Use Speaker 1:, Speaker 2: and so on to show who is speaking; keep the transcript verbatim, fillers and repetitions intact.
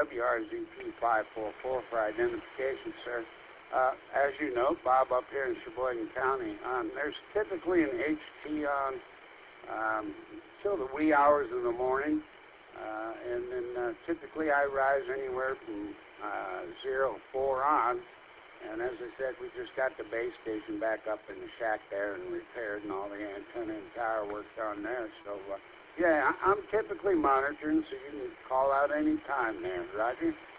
Speaker 1: W R Z P five four four for identification, sir. Uh, as you know, Bob, up here in Sheboygan County, um, there's typically an H T on um, till the wee hours of the morning, uh, and then uh, typically I rise anywhere from uh, zero four on. And as I said, we just got the base station back up in the shack there and repaired, and all the antenna and tower worked on there. So, uh, yeah, I- I'm typically monitoring, so you can call out any time there, Roger.